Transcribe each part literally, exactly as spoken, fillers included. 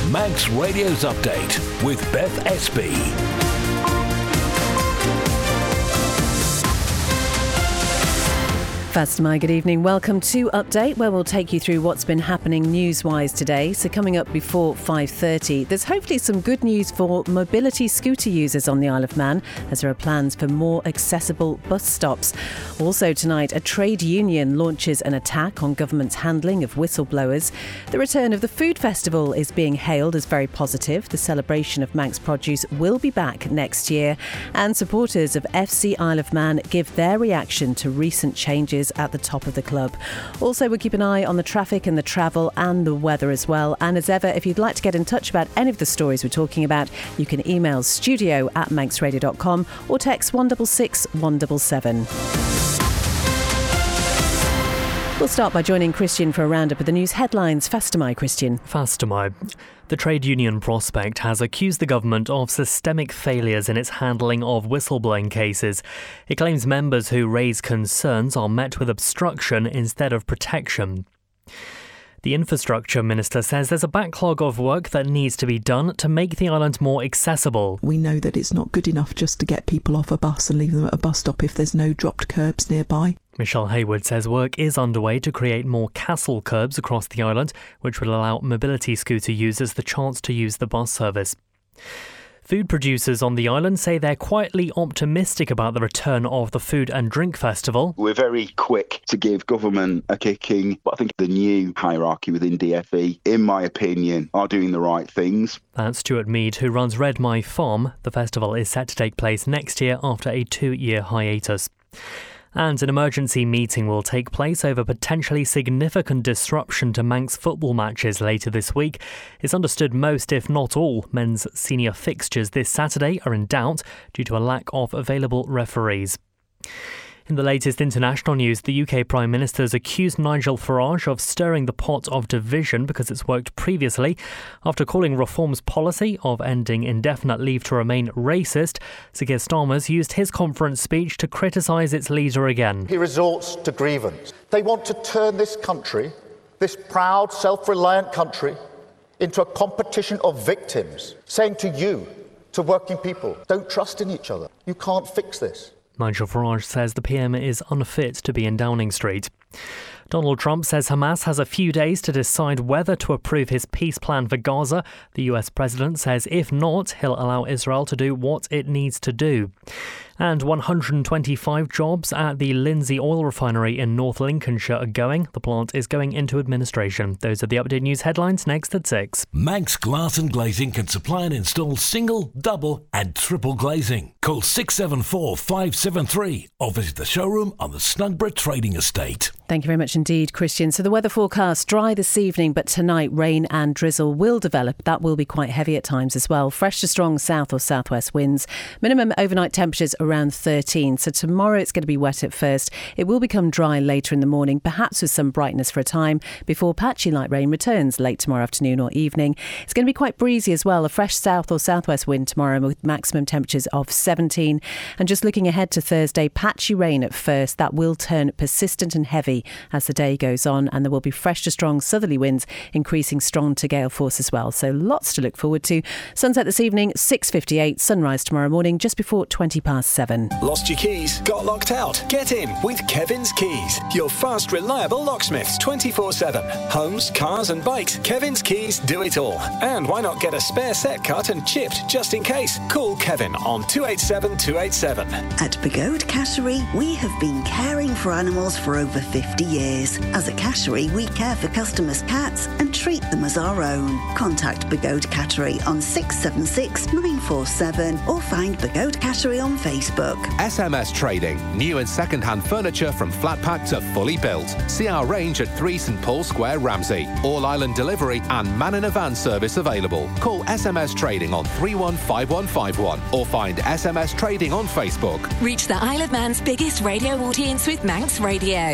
Manx Radio's Update with Beth Espy. Fastamai, good evening. Welcome to Update, where we'll take you through what's been happening news-wise today. So coming up before five thirty, there's hopefully some good news for mobility scooter users on the Isle of Man, as there are plans for more accessible bus stops. Also tonight, a trade union launches an attack on government's handling of whistleblowers. The return of the Food Festival is being hailed as very positive. The celebration of Manx produce will be back next year. And supporters of F C Isle of Man give their reaction to recent changes at the top of the club. Also, we'll keep an eye on the traffic and the travel and the weather as well. And as ever, if you'd like to get in touch about any of the stories we're talking about, you can email studio at manx radio dot com or text one six six one seven seven. We'll start by joining Christian for a roundup of the news headlines. Fastamai, Christian. Fastamai. The trade union Prospect has accused the government of systemic failures in its handling of whistleblowing cases. It claims members who raise concerns are met with obstruction instead of protection. The infrastructure minister says there's a backlog of work that needs to be done to make the island more accessible. We know that it's not good enough just to get people off a bus and leave them at a bus stop if there's no dropped curbs nearby. Michelle Hayward says work is underway to create more castle curbs across the island, which will allow mobility scooter users the chance to use the bus service. Food producers on the island say they're quietly optimistic about the return of the Food and Drink Festival. We're very quick to give government a kicking, but I think the new hierarchy within D F E, in my opinion, are doing the right things. That's Stuart Mead, who runs Red My Farm. The festival is set to take place next year after a two-year hiatus. And an emergency meeting will take place over potentially significant disruption to Manx football matches later this week. It's understood most, if not all, men's senior fixtures this Saturday are in doubt due to a lack of available referees. In the latest international news, the U K Prime Minister has accused Nigel Farage of stirring the pot of division because it's worked previously. After calling Reform's policy of ending indefinite leave to remain racist, Sir Keir Starmer's used his conference speech to criticise its leader again. He resorts to grievance. They want to turn this country, this proud, self-reliant country, into a competition of victims, saying to you, to working people, don't trust in each other. You can't fix this. Nigel Farage says the P M is unfit to be in Downing Street. Donald Trump says Hamas has a few days to decide whether to approve his peace plan for Gaza. The U S president says if not, he'll allow Israel to do what it needs to do. And one hundred twenty-five jobs at the Lindsay Oil Refinery in North Lincolnshire are going. The plant is going into administration. Those are the updated news headlines next at six. Manx Glass and Glazing can supply and install single, double and triple glazing. Call six seven four, five seven three or visit the showroom on the Snugborough Trading Estate. Thank you very much indeed, Christian. So the weather forecast, dry this evening, but tonight rain and drizzle will develop. That will be quite heavy at times as well. Fresh to strong south or southwest winds. Minimum overnight temperatures around thirteen. So tomorrow it's going to be wet at first. It will become dry later in the morning, perhaps with some brightness for a time, before patchy light rain returns late tomorrow afternoon or evening. It's going to be quite breezy as well. A fresh south or southwest wind tomorrow with maximum temperatures of seventeen. And just looking ahead to Thursday, patchy rain at first. That will turn persistent and heavy as the day goes on, and there will be fresh to strong southerly winds increasing strong to gale force as well. So lots to look forward to. Sunset this evening, six fifty-eight. Sunrise tomorrow morning just before twenty past seven. Lost your keys? Got locked out? Get in with Kevin's Keys, your fast, reliable locksmiths twenty-four seven. Homes, cars and bikes, Kevin's Keys do it all. And why not get a spare set cut and chipped just in case? Call Kevin on two eight seven two eight seven. At Begode Cattery, we have been caring for animals for over fifty years. As a cattery, we care for customers' cats and treat them as our own. Contact Begode Cattery on six seven six nine four seven or find Begode Cattery on Facebook. S M S Trading. New and second-hand furniture from flat pack to fully built. See our range at three St Paul Square, Ramsey. All island delivery and man in a van service available. Call S M S Trading on three one five one five one or find S M S Trading on Facebook. Reach the Isle of Man's biggest radio audience with Manx Radio. Air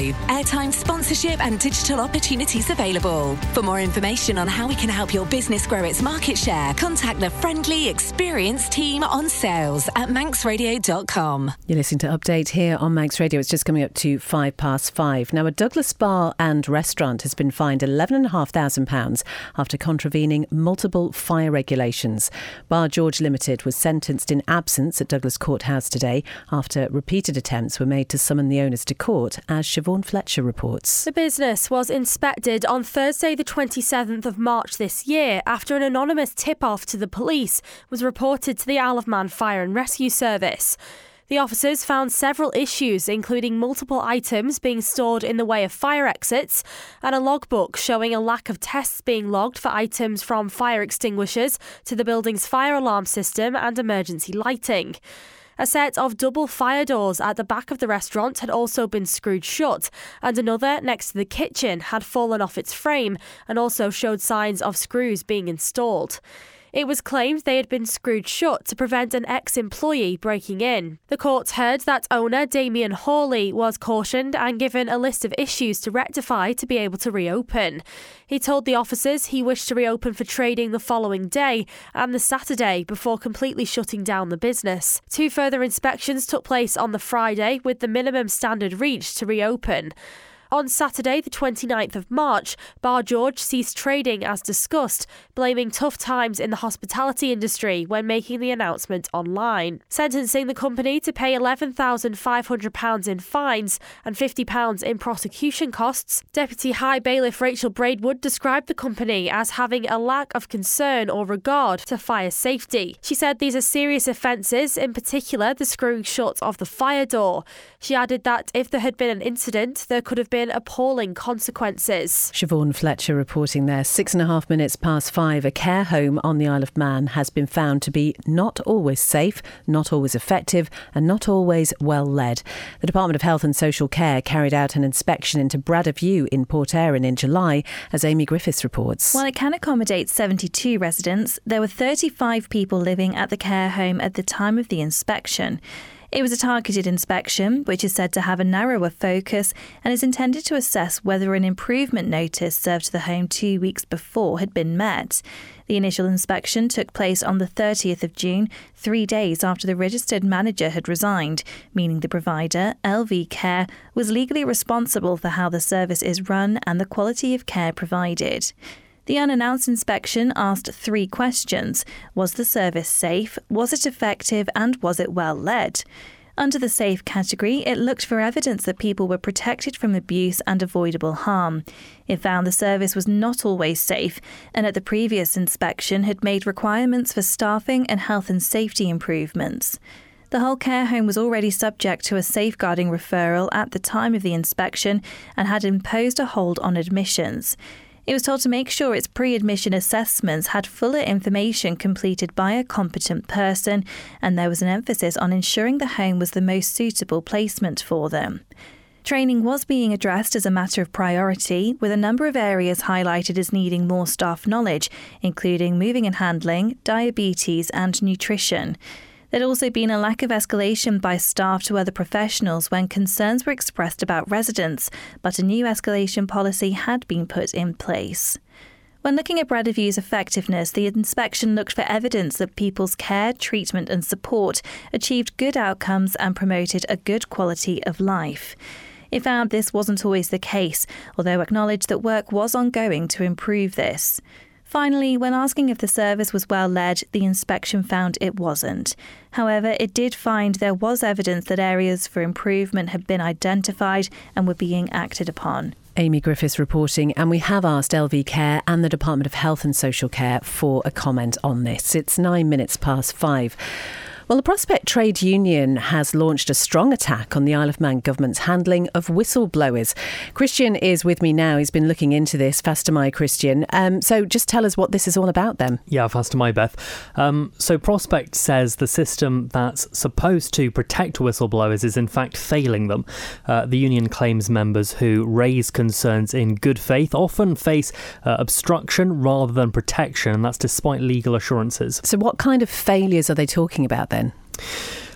airtime, sponsorship and digital opportunities available. For more information on how we can help your business grow its market share, contact the friendly, experienced team on sales at manx radio dot com. You're listening to Update here on Manx Radio. It's just coming up to five past five. Now, a Douglas bar and restaurant has been fined eleven thousand five hundred pounds after contravening multiple fire regulations. Bar George Limited was sentenced in absence at Douglas Courthouse today after repeated attempts were made to summon the owners to court, as Siobhan Fletcher reports. The business was inspected on Thursday the twenty-seventh of March this year after an anonymous tip-off to the police was reported to the Isle of Man Fire and Rescue Service. The officers found several issues, including multiple items being stored in the way of fire exits and a logbook showing a lack of tests being logged for items from fire extinguishers to the building's fire alarm system and emergency lighting. A set of double fire doors at the back of the restaurant had also been screwed shut, and another next to the kitchen had fallen off its frame and also showed signs of screws being installed. It was claimed they had been screwed shut to prevent an ex-employee breaking in. The court heard that owner Damien Hawley was cautioned and given a list of issues to rectify to be able to reopen. He told the officers he wished to reopen for trading the following day and the Saturday before completely shutting down the business. Two further inspections took place on the Friday, with the minimum standard reached to reopen. On Saturday, the twenty-ninth of March, Bar George ceased trading as discussed, blaming tough times in the hospitality industry when making the announcement online, sentencing the company to pay eleven thousand five hundred pounds in fines and fifty pounds in prosecution costs. Deputy High Bailiff Rachel Braidwood described the company as having a lack of concern or regard to fire safety. She said these are serious offences, in particular the screwing shut of the fire door. She added that if there had been an incident, there could have been appalling consequences. Siobhan Fletcher reporting there. Six and a half minutes past five. A care home on the Isle of Man has been found to be not always safe, not always effective and not always well led. The Department of Health and Social Care carried out an inspection into Bradda View in Port Erin in July, as Amy Griffiths reports. While it can accommodate seventy-two residents, there were thirty-five people living at the care home at the time of the inspection. It was a targeted inspection, which is said to have a narrower focus and is intended to assess whether an improvement notice served to the home two weeks before had been met. The initial inspection took place on the thirtieth of June, three days after the registered manager had resigned, meaning the provider, L V Care, was legally responsible for how the service is run and the quality of care provided. The unannounced inspection asked three questions. Was the service safe? Was it effective? And was it well led? Under the safe category, it looked for evidence that people were protected from abuse and avoidable harm. It found the service was not always safe, and at the previous inspection had made requirements for staffing and health and safety improvements. The whole care home was already subject to a safeguarding referral at the time of the inspection and had imposed a hold on admissions. It was told to make sure its pre-admission assessments had fuller information completed by a competent person, and there was an emphasis on ensuring the home was the most suitable placement for them. Training was being addressed as a matter of priority, with a number of areas highlighted as needing more staff knowledge, including moving and handling, diabetes and nutrition. There'd also been a lack of escalation by staff to other professionals when concerns were expressed about residents, but a new escalation policy had been put in place. When looking at Bradda View's effectiveness, the inspection looked for evidence that people's care, treatment and support achieved good outcomes and promoted a good quality of life. It found this wasn't always the case, although acknowledged that work was ongoing to improve this. Finally, when asking if the service was well led, the inspection found it wasn't. However, it did find there was evidence that areas for improvement had been identified and were being acted upon. Amy Griffiths reporting, and we have asked L V Care and the Department of Health and Social Care for a comment on this. It's nine minutes past five. Well, the Prospect Trade Union has launched a strong attack on the Isle of Man government's handling of whistleblowers. Christian is with me now. He's been looking into this. Fastamai, Christian. Um, so just tell us what this is all about then. Yeah, Fastamai, Beth. Um, so Prospect says the system that's supposed to protect whistleblowers is in fact failing them. Uh, the union claims members who raise concerns in good faith often face uh, obstruction rather than protection, and that's despite legal assurances. So what kind of failures are they talking about then?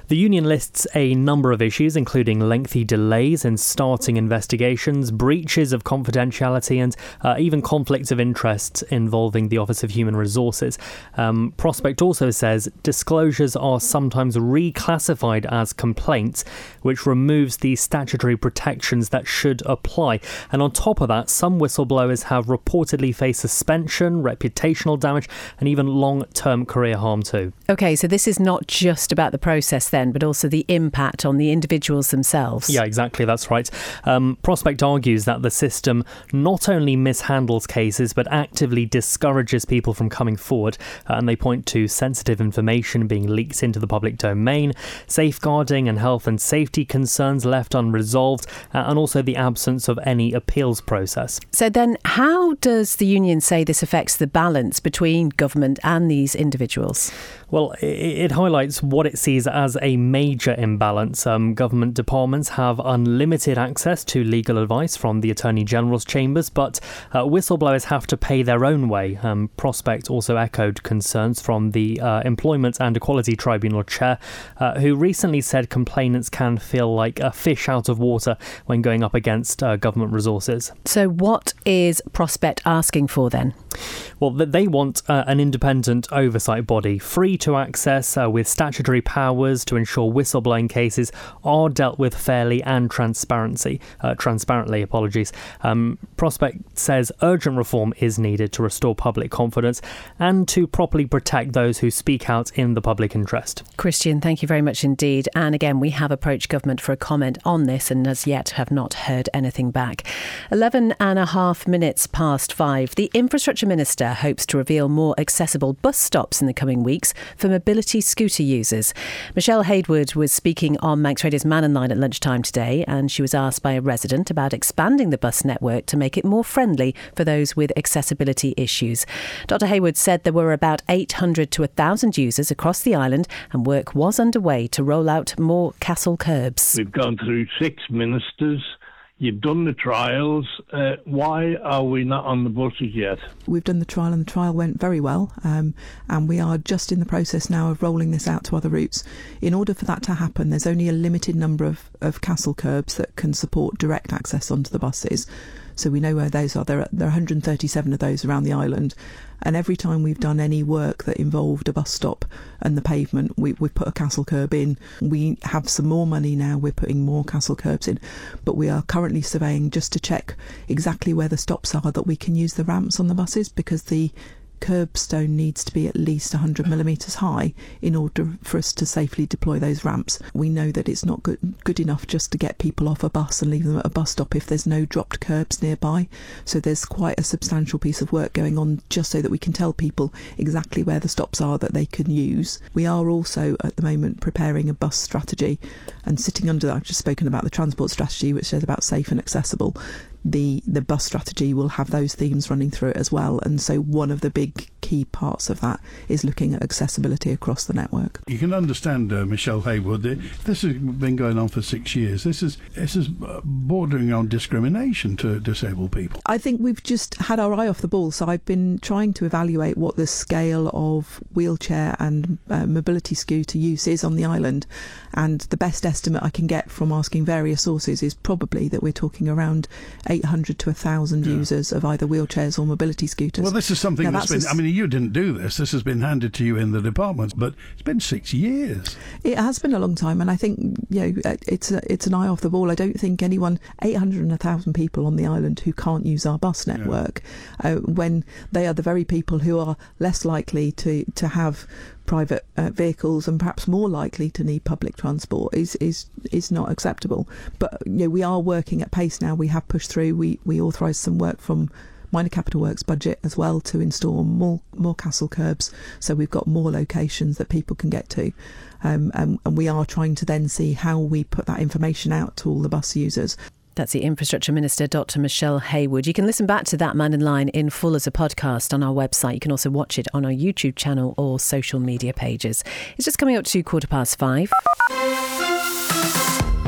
The union lists a number of issues, including lengthy delays in starting investigations, breaches of confidentiality, and uh, even conflicts of interest involving the Office of Human Resources. Um, Prospect also says disclosures are sometimes reclassified as complaints, which removes the statutory protections that should apply. And on top of that, some whistleblowers have reportedly faced suspension, reputational damage, and even long-term career harm too. OK, so this is not just about the process then, but also the impact on the individuals themselves. Yeah, exactly, that's right. Um, Prospect argues that the system not only mishandles cases, but actively discourages people from coming forward. Uh, and they point to sensitive information being leaked into the public domain, safeguarding and health and safety concerns left unresolved, uh, and also the absence of any appeals process. So then how does the union say this affects the balance between government and these individuals? Well, it, it highlights what it sees as a major imbalance. Um, government departments have unlimited access to legal advice from the Attorney General's chambers, but uh, whistleblowers have to pay their own way. Um, Prospect also echoed concerns from the uh, Employment and Equality Tribunal chair, uh, who recently said complainants can feel like a fish out of water when going up against uh, government resources. So what is Prospect asking for then? Well, they want uh, an independent oversight body, free to access, uh, with statutory powers to ensure whistleblowing cases are dealt with fairly and transparency, uh, transparently. Apologies. Um, Prospect says urgent reform is needed to restore public confidence and to properly protect those who speak out in the public interest. Christian, thank you very much indeed. And again, we have approached government for a comment on this and as yet have not heard anything back. Eleven and a half minutes past five. The Infrastructure Minister hopes to reveal more accessible bus stops in the coming weeks for mobility scooter users. Michelle Haywood was speaking on Manx Radio's Man and Line at lunchtime today, and she was asked by a resident about expanding the bus network to make it more friendly for those with accessibility issues. Doctor Haywood said there were about eight hundred to one thousand users across the island, and work was underway to roll out more castle curbs. We've gone through six ministers. You've done the trials. Uh, why are we not on the buses yet? We've done the trial and the trial went very well, um, and we are just in the process now of rolling this out to other routes. In order for that to happen, there's only a limited number of, of castle curbs that can support direct access onto the buses. So we know where those are. There are, there are one hundred thirty-seven of those around the island. And every time we've done any work that involved a bus stop and the pavement, we, we've put a castle curb in. We have some more money now. We're putting more castle curbs in. But we are currently surveying just to check exactly where the stops are that we can use the ramps on the buses, because the curbstone needs to be at least one hundred millimetres high in order for us to safely deploy those ramps. We know that it's not good, good enough just to get people off a bus and leave them at a bus stop if there's no dropped curbs nearby. So there's quite a substantial piece of work going on just so that we can tell people exactly where the stops are that they can use. We are also at the moment preparing a bus strategy, and sitting under that, I've just spoken about the transport strategy, which is about safe and accessible. The, the bus strategy will have those themes running through it as well, and so one of the big key parts of that is looking at accessibility across the network. You can understand, uh, Michelle Haywood, this has been going on for six years. This is this is bordering on discrimination to disabled people. I think we've just had our eye off the ball, so I've been trying to evaluate what the scale of wheelchair and uh, mobility scooter use is on the island, and the best estimate I can get from asking various sources is probably that we're talking around eight hundred to one thousand yeah. users of either wheelchairs or mobility scooters. Well, this is something now, that's, that's been, a, I mean, you didn't do this, this has been handed to you in the department, but it's been six years. It has been a long time, and I think, you know, it's a, it's an eye off the ball. I don't think anyone, eight hundred and one thousand people on the island who can't use our bus network, yeah. uh, when they are the very people who are less likely to, to have private uh, vehicles and perhaps more likely to need public transport, is is is not acceptable. But you know, we are working at pace now. We have pushed through. We we authorised some work from Minor Capital Works budget as well to install more more castle curbs, so we've got more locations that people can get to, um, and, and we are trying to then see how we put that information out to all the bus users. That's the Infrastructure Minister, Doctor Michelle Haywood. You can listen back to that Man in Line in full as a podcast on our website. You can also watch it on our YouTube channel or social media pages. It's just coming up to quarter past five.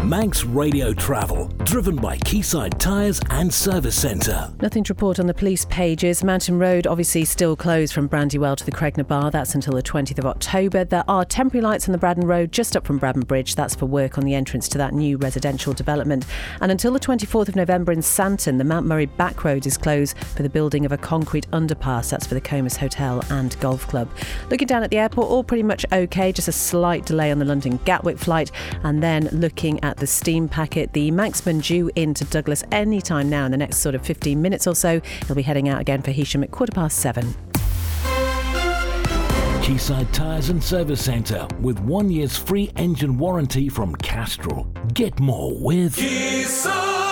Manx Radio Travel, driven by Quayside Tyres and Service Centre. Nothing to report on the police pages. Mountain Road obviously still closed from Brandywell to the Cregner Bar. That's until the twentieth of October. There are temporary lights on the Braddon Road just up from Braddon Bridge. That's for work on the entrance to that new residential development. And until the twenty-fourth of November in Santon, the Mount Murray Back Road is closed for the building of a concrete underpass. That's for the Comus Hotel and Golf Club. Looking down at the airport, all pretty much okay. Just a slight delay on the London Gatwick flight. And then looking at the steam packet, the Manxman due into Douglas any time now in the next sort of fifteen minutes or so. He'll be heading out again for Heysham at quarter past seven. Quayside Tyres and Service Centre with one year's free engine warranty from Castrol. Get more with Quayside.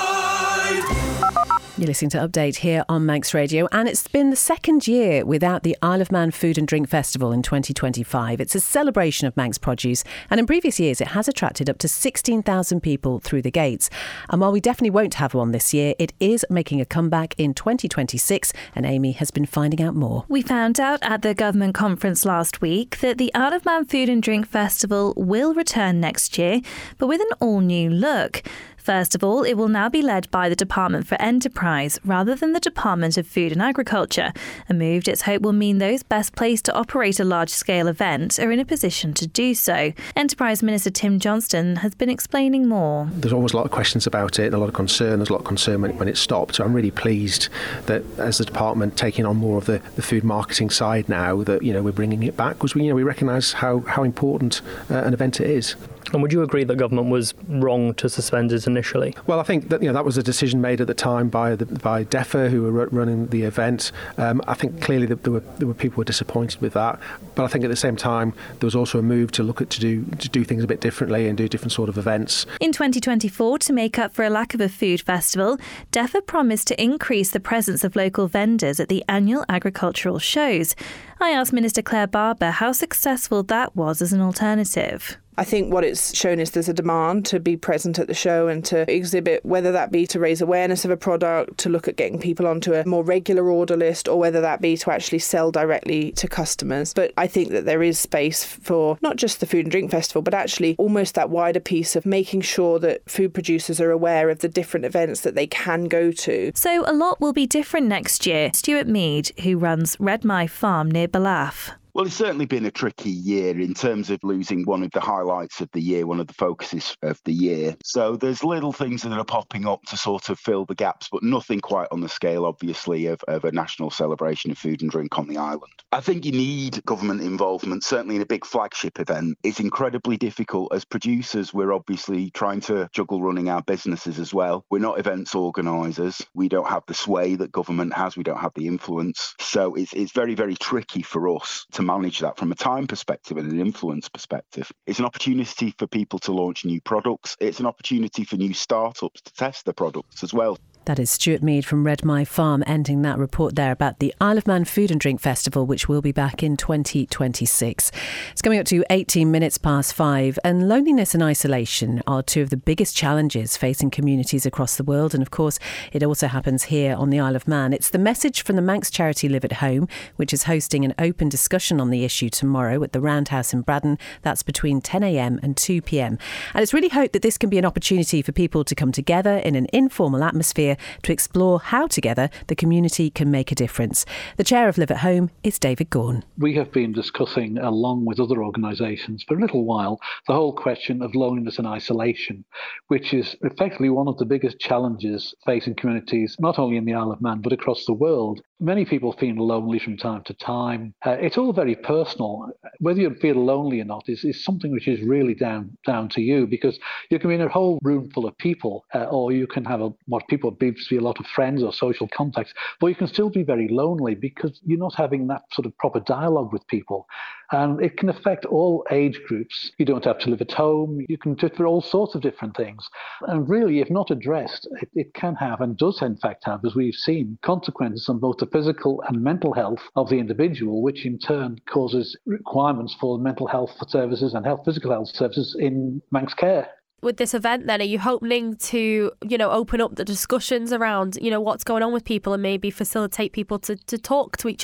You're listening to Update here on Manx Radio, and it's been the second year without the Isle of Man Food and Drink Festival in twenty twenty-five. It's a celebration of Manx produce, and in previous years it has attracted up to sixteen thousand people through the gates. And while we definitely won't have one this year, it is making a comeback in twenty twenty-six, and Amy has been finding out more. We found out at the government conference last week that the Isle of Man Food and Drink Festival will return next year, but with an all-new look. First of all, it will now be led by the Department for Enterprise rather than the Department of Food and Agriculture, a move it's hope will mean those best placed to operate a large-scale event are in a position to do so. Enterprise Minister Tim Johnston has been explaining more. There's always a lot of questions about it and a lot of concern. There's a lot of concern when it, when it stopped. So I'm really pleased that as the department taking on more of the, the food marketing side now, that you know we're bringing it back because we you know we recognise how how important uh, an event it is. And would you agree that government was wrong to suspend it initially? Well, I think that you know that was a decision made at the time by the, by DEFA, who were running the event. Um, I think clearly that there were there were people who were disappointed with that, but I think at the same time there was also a move to look at to do to do things a bit differently and do different sort of events. In twenty twenty-four, to make up for a lack of a food festival, DEFA promised to increase the presence of local vendors at the annual agricultural shows. I asked Minister Claire Barber how successful that was as an alternative. I think what it's shown is there's a demand to be present at the show and to exhibit, whether that be to raise awareness of a product, to look at getting people onto a more regular order list, or whether that be to actually sell directly to customers. But I think that there is space for not just the Food and Drink Festival, but actually almost that wider piece of making sure that food producers are aware of the different events that they can go to. So a lot will be different next year. Stuart Mead, who runs Redmai Farm near Balath. Well, it's certainly been a tricky year in terms of losing one of the highlights of the year, one of the focuses of the year. So there's little things that are popping up to sort of fill the gaps, but nothing quite on the scale, obviously, of, of a national celebration of food and drink on the island. I think you need government involvement, certainly in a big flagship event. It's incredibly difficult. As producers, we're obviously trying to juggle running our businesses as well. We're not events organisers. We don't have the sway that government has. We don't have the influence. So it's, it's very, very tricky for us to manage that from a time perspective and an influence perspective. It's an opportunity for people to launch new products. It's an opportunity for new startups to test their products as well. That is Stuart Mead from Redmai Farm ending that report there about the Isle of Man Food and Drink Festival, which will be back in twenty twenty-six. It's coming up to eighteen minutes past five, and loneliness and isolation are two of the biggest challenges facing communities across the world, and of course it also happens here on the Isle of Man. It's the message from the Manx charity Live at Home, which is hosting an open discussion on the issue tomorrow at the Roundhouse in Braddon. That's between ten a.m. and two p.m. And it's really hoped that this can be an opportunity for people to come together in an informal atmosphere to explore how together the community can make a difference. The chair of Live at Home is David Gorn. We have been discussing, along with other organisations for a little while, the whole question of loneliness and isolation, which is effectively one of the biggest challenges facing communities, not only in the Isle of Man, but across the world. Many people feel lonely from time to time. Uh, it's all very personal. Whether you feel lonely or not is, is something which is really down down to you, because you can be in a whole room full of people, uh, or you can have a, what people believe to be a lot of friends or social contacts, but you can still be very lonely because you're not having that sort of proper dialogue with people. And it can affect all age groups. You don't have to live at home. You can do it for all sorts of different things. And really, if not addressed, it, it can have, and does in fact have, as we've seen, consequences on both the physical and mental health of the individual, which in turn causes requirements for mental health services and health physical health services in Manx care. With this event then, are you hoping to, you know, open up the discussions around, you know, what's going on with people and maybe facilitate people to, to talk to each other?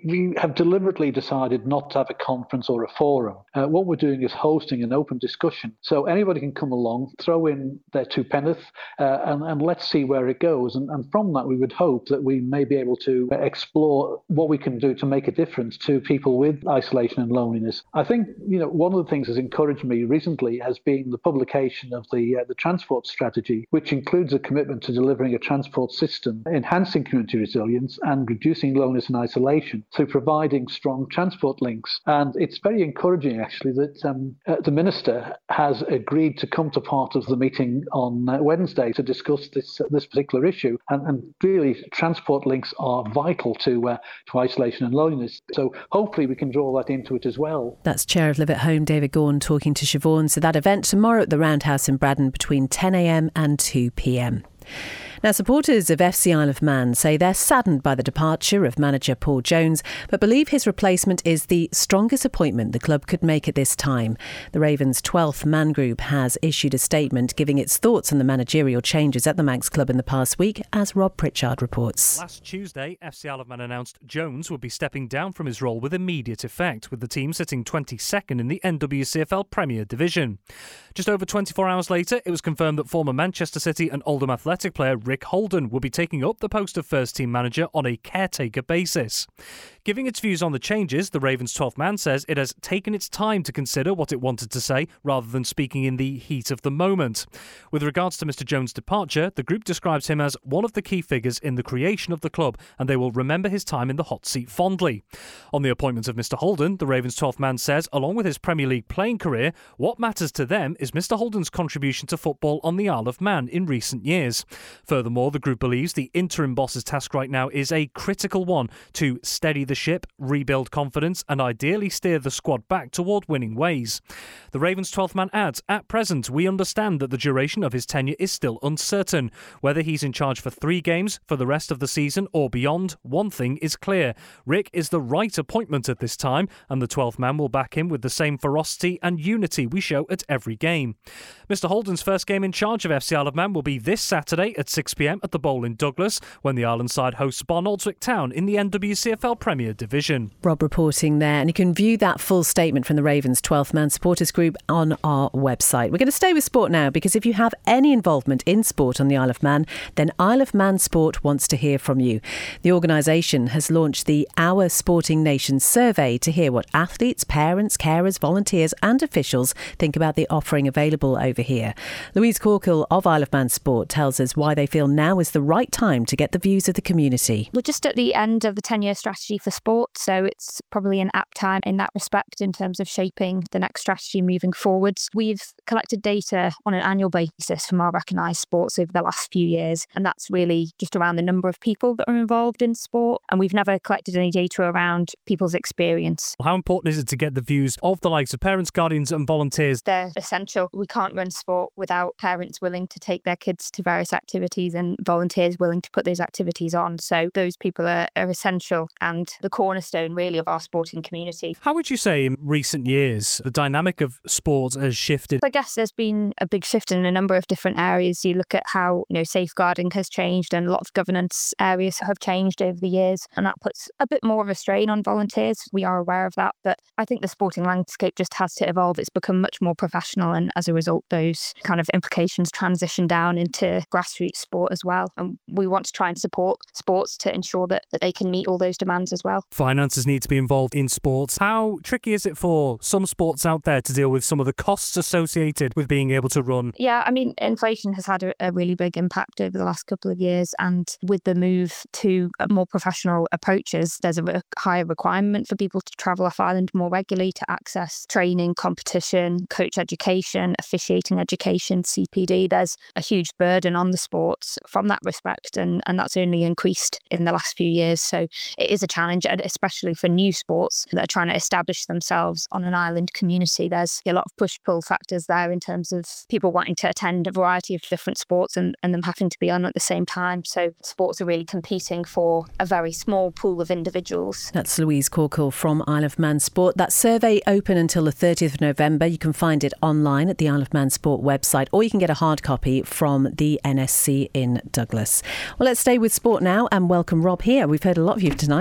we have deliberately decided not to have a conference or a forum. Uh, what we're doing is hosting an open discussion. So anybody can come along, throw in their two penneth, uh, and, and let's see where it goes. And, and from that, we would hope that we may be able to explore what we can do to make a difference to people with isolation and loneliness. I think, you know, one of the things that's encouraged me recently has been the publication of the uh, the transport strategy, which includes a commitment to delivering a transport system, enhancing community resilience and reducing loneliness and isolation through providing strong transport links. And it's very encouraging, actually, that um, uh, the Minister has agreed to come to part of the meeting on uh, Wednesday to discuss this uh, this particular issue. And, and really, transport links are vital to uh, to isolation and loneliness. So hopefully we can draw that into it as well. That's Chair of Live at Home, David Gaughan, talking to Siobhan. So that event tomorrow at the Roundhouse in Braddon between ten a.m. and two p.m. Now, supporters of F C Isle of Man say they're saddened by the departure of manager Paul Jones, but believe his replacement is the strongest appointment the club could make at this time. The Ravens' twelfth Man Group has issued a statement giving its thoughts on the managerial changes at the Manx Club in the past week, as Rob Pritchard reports. Last Tuesday, F C Isle of Man announced Jones would be stepping down from his role with immediate effect, with the team sitting twenty-second in the N W C F L Premier Division. Just over twenty-four hours later, it was confirmed that former Manchester City and Oldham Athletic player Rick Holden will be taking up the post of first-team manager on a caretaker basis. Giving its views on the changes, the Ravens' twelfth man says it has taken its time to consider what it wanted to say rather than speaking in the heat of the moment. With regards to Mister Jones' departure, the group describes him as one of the key figures in the creation of the club, and they will remember his time in the hot seat fondly. On the appointment of Mister Holden, the Ravens' twelfth man says, along with his Premier League playing career, what matters to them is Mister Holden's contribution to football on the Isle of Man in recent years. Furthermore, the group believes the interim boss's task right now is a critical one to steady the ship, rebuild confidence and ideally steer the squad back toward winning ways. The Ravens' twelfth man adds, at present we understand that the duration of his tenure is still uncertain. Whether he's in charge for three games, for the rest of the season or beyond, one thing is clear. Rick is the right appointment at this time and the twelfth man will back him with the same ferocity and unity we show at every game. Mister Holden's first game in charge of F C Isle of Man will be this Saturday at six p.m. at the Bowl in Douglas when the island side hosts Barnoldswick Town in the N W C F L Premier Division. Rob reporting there, and you can view that full statement from the Ravens' twelfth man supporters group on our website. We're going to stay with sport now, because if you have any involvement in sport on the Isle of Man, then Isle of Man Sport wants to hear from you. The organisation has launched the Our Sporting Nation survey to hear what athletes, parents, carers, volunteers and officials think about the offering available over here. Louise Corkill of Isle of Man Sport tells us why they feel now is the right time to get the views of the community. We're just at the end of the ten-year strategy for sport, so it's probably an apt time in that respect in terms of shaping the next strategy moving forwards. We've collected data on an annual basis from our recognised sports over the last few years, and that's really just around the number of people that are involved in sport, and we've never collected any data around people's experience. How important is it to get the views of the likes of parents, guardians and volunteers? They're essential. We can't run sport without parents willing to take their kids to various activities and volunteers willing to put those activities on. So those people are, are essential and the cornerstone really of our sporting community. How would you say in recent years the dynamic of sport has shifted? I guess there's been a big shift in a number of different areas. You look at how, you know, safeguarding has changed and a lot of governance areas have changed over the years, and that puts a bit more of a strain on volunteers. We are aware of that, but I think the sporting landscape just has to evolve. It's become much more professional, and as a result those kind of implications transition down into grassroots sport as well, and we want to try and support sports to ensure that, that they can meet all those demands as well. Finances need to be involved in sports. How tricky is it for some sports out there to deal with some of the costs associated with being able to run? Yeah, I mean, inflation has had a, a really big impact over the last couple of years, and with the move to more professional approaches, there's a re- higher requirement for people to travel off island more regularly to access training, competition, coach education, officiating education, C P D. There's a huge burden on the sports from that respect, and, and that's only increased in the last few years. So it is a challenge, especially for new sports that are trying to establish themselves on an island community. There's a lot of push-pull factors there in terms of people wanting to attend a variety of different sports and, and them having to be on at the same time. So sports are really competing for a very small pool of individuals. That's Louise Corkill from Isle of Man Sport. That survey open until the thirtieth of November. You can find it online at the Isle of Man Sport website, or you can get a hard copy from the N S C in Douglas. Well, let's stay with sport now and welcome Rob here. We've heard a lot of you tonight, but not enough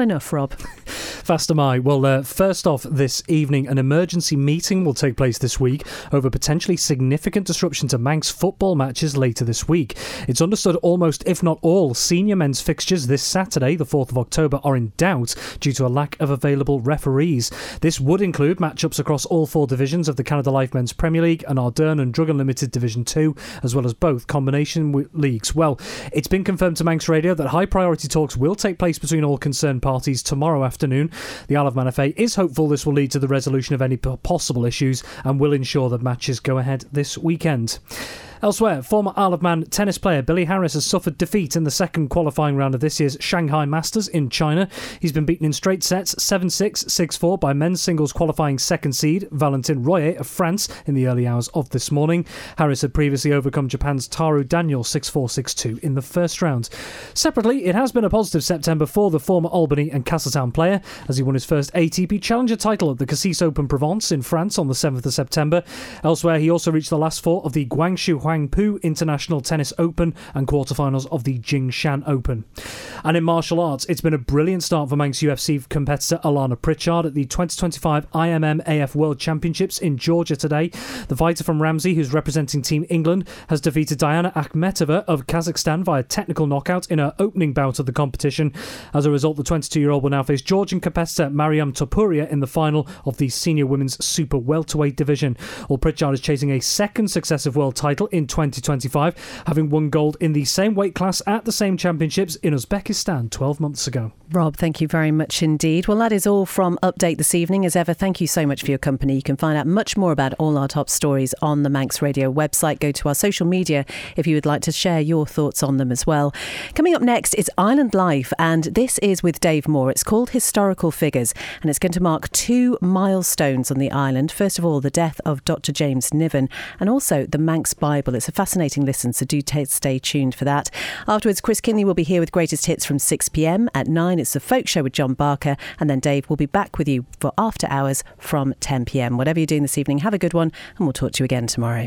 enough, Rob. Fast am I. Well, uh, first off, this evening, an emergency meeting will take place this week over potentially significant disruption to Manx football matches later this week. It's understood almost, if not all, senior men's fixtures this Saturday, the fourth of October, are in doubt due to a lack of available referees. This would include matchups across all four divisions of the Canada Life Men's Premier League and Ardern and Drug Unlimited Division two, as well as both combination w- leagues. Well, it's been confirmed to Manx Radio that high priority talks will take place between all concerned parties tomorrow afternoon. The Isle of Man F A is hopeful this will lead to the resolution of any possible issues and will ensure that matches go ahead this weekend. Elsewhere, former Isle of Man tennis player Billy Harris has suffered defeat in the second qualifying round of this year's Shanghai Masters in China. He's been beaten in straight sets seven six, six four by men's singles qualifying second seed Valentin Royer of France in the early hours of this morning. Harris had previously overcome Japan's Taru Daniel six four, six two in the first round. Separately, it has been a positive September for the former Albany and Castletown player as he won his first A T P Challenger title at the Cassis Open Provence in France on the seventh of September. Elsewhere, he also reached the last four of the Guangzhou Huangpu International Tennis Open and quarterfinals of the Jingshan Open. And in martial arts, it's been a brilliant start for Manx U F C competitor Alana Pritchard at the twenty twenty-five I M M A F World Championships in Georgia today. The fighter from Ramsey, who's representing Team England, has defeated Diana Akhmetova of Kazakhstan via technical knockout in her opening bout of the competition. As a result, the twenty-two-year-old will now face Georgian competitor Mariam Topuria in the final of the senior women's super welterweight division. Well, Pritchard is chasing a second successive world title in twenty twenty-five, having won gold in the same weight class at the same championships in Uzbekistan twelve months ago. Rob, thank you very much indeed. Well, that is all from Update this evening. As ever, thank you so much for your company. You can find out much more about all our top stories on the Manx Radio website. Go to our social media if you would like to share your thoughts on them as well. Coming up next is Island Life, and this is with Dave Moore. It's called Historical Figures, and it's going to mark two milestones on the island. First of all, the death of Doctor James Niven, and also the Manx Bible. It's a fascinating listen, so do t- stay tuned for that. Afterwards, Chris Kinley will be here with Greatest Hits from six p.m. At nine, it's the Folk Show with John Barker, and then Dave will be back with you for After Hours from ten p.m. Whatever you're doing this evening, have a good one, and we'll talk to you again tomorrow.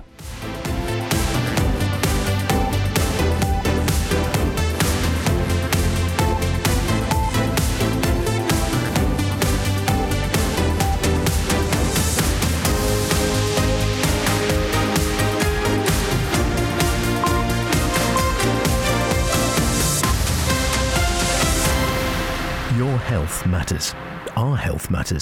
Your health matters. Our health matters.